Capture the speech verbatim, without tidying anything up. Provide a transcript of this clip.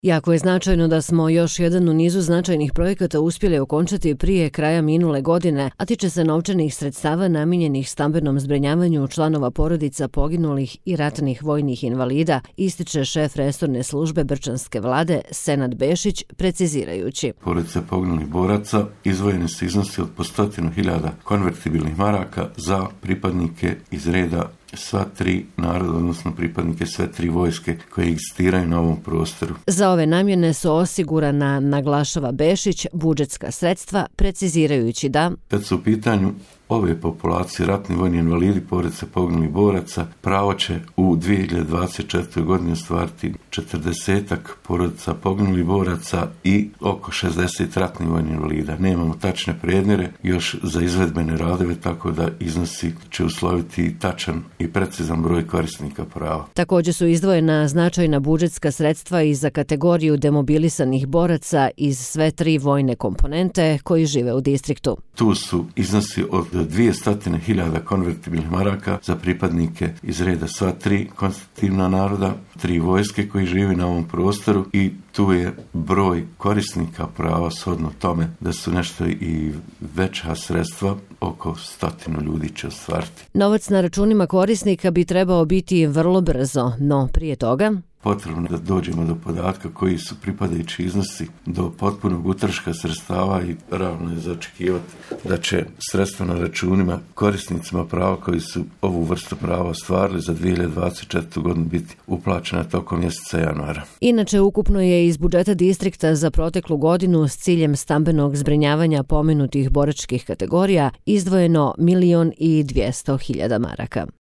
Jako je značajno da smo još jedan u nizu značajnih projekata uspjeli okončati prije kraja minule godine, a tiče se novčanih sredstava namijenjenih stambenom zbrinjavanju članova porodica poginulih i ratnih vojnih invalida, ističe šef resorne službe Brčanske vlade Senad Bešić, precizirajući. Porodice poginulih boraca izdvojeni su iznosi od po stotinu hiljada konvertibilnih maraka za pripadnike iz reda sva tri naroda, odnosno pripadnike sve tri vojske koje egzistiraju na ovom prostoru. Za ove namjene su osigurana, naglašava Bešić, budžetska sredstva, precizirajući da kad su u pitanju ove populacije ratni vojni invalidi, porodice poginulih boraca, pravo će u dvije hiljade dvadeset četvrtoj godini ostvariti četrdesetak porodica poginulih boraca i oko šezdeset ratnih vojnih invalida. Nemamo tačne predmjere još za izvedbene radove, tako da iznosi će usloviti tačan i precizan broj korisnika prava. Također su izdvojena značajna budžetska sredstva i za kategoriju demobilisanih boraca iz sve tri vojne komponente koji žive u distriktu. Tu su iznosi od dvjesto hiljada konvertibilnih maraka za pripadnike iz reda sva tri konstitutivna naroda, tri vojske koji žive na ovom prostoru i tu je broj korisnika prava shodno tome da su nešto i veća sredstva, oko stotinu ljudi će ostvariti. Novac na računima korisnika bi trebao biti vrlo brzo, no prije toga potrebno da dođemo do podatka koji su pripadajući iznosi do potpunog utroška sredstava i realno je za očekivati da će sredstva na računima korisnicima prava koji su ovu vrstu prava ostvarili za dvije hiljade dvadeset četvrtu godinu biti uplaćena tokom mjeseca januara. Inače, ukupno je iz budžeta distrikta za proteklu godinu s ciljem stambenog zbrinjavanja pomenutih boračkih kategorija izdvojeno milion i dvjesto hiljada maraka.